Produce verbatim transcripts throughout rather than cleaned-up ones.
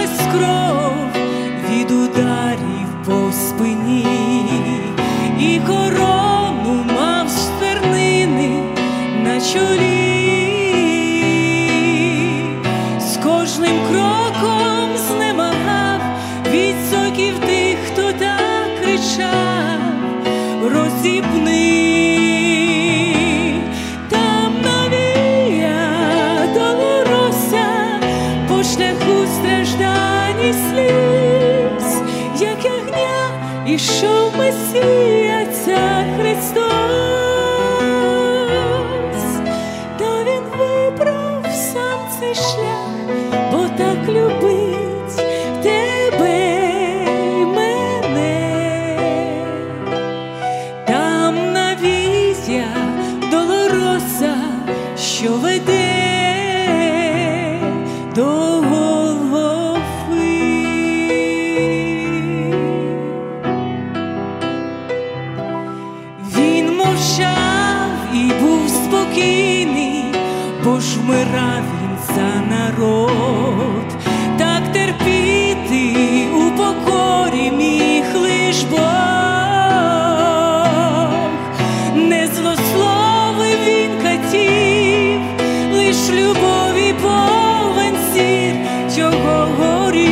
через кров від ударів по спині, і корону мав з тернини на чолі. З кожним кроком знемагав від соків тих, хто так кричав: розіпни. Там навія Долороса по шляху страждань і сліз, як ягня ішов Месія, Цар Христос. Та він вибрав сам цей шлях, бо так любить тебе й мене. Там навія Долороса, що веде до Голгофи. Він мовчав і був спокійний, бо ж вмирав він за народ. Так терпіти у покорі міг лиш Бог. Не злословив він катів, лиш любові повен сір чого горів.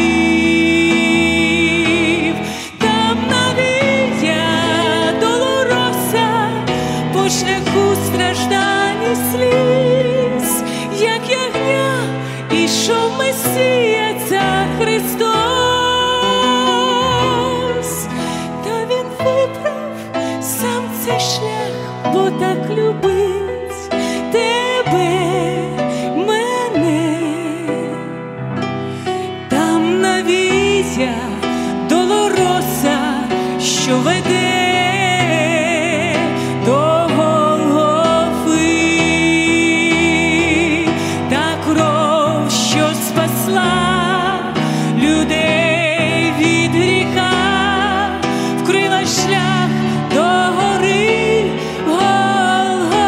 Там навія Долороса по шляху страждань і сліз, як ягня ішов Месія, Цар Христос. Та він вибрав сам цей шлях, бо так любить тебе, мене. Там навія Долороса, що веде до Голгофи. Та кров, що спасла людей від гріха, вкрила шлях до гори Голгофа.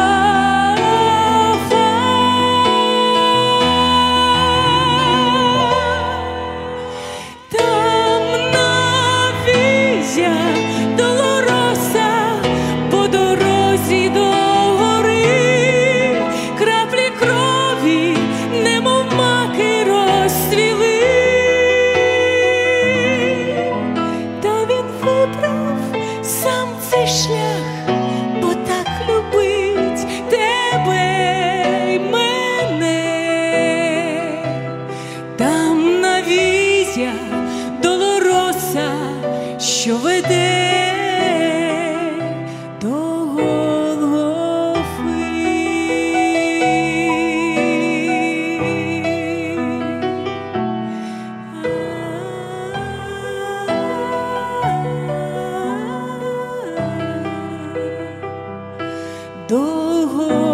Там навія Долороса по дорозі до гори, краплі крові, немов маки, розцвіли. Та він вибрав сам цей шлях, бо так любить тебе й мене. Там навія Долороса, що веде до Голгофи. До Голгофи.